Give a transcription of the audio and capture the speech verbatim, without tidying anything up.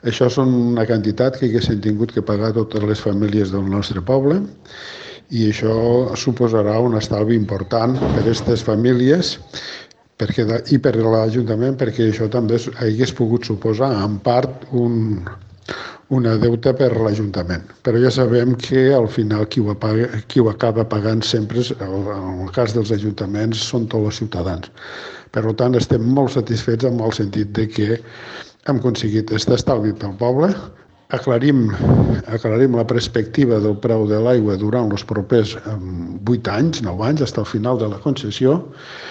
Això són una quantitat que haguessin tingut que pagar totes les famílies del nostre poble i això suposarà un estalvi important per a aquestes famílies perquè, i per a l'Ajuntament, perquè això també hagués pogut suposar en part un, una deuta per l'Ajuntament. Però ja sabem que al final qui ho, paga, qui ho acaba pagant sempre, en el cas dels ajuntaments, són tots els ciutadans. Per tant, estem molt satisfets amb el sentit de que hem aconseguit aquest estalvi pel poble, aclarim, aclarim la perspectiva del preu de l'aigua durant els propers vuit anys, nou anys, fins al final de la concessió,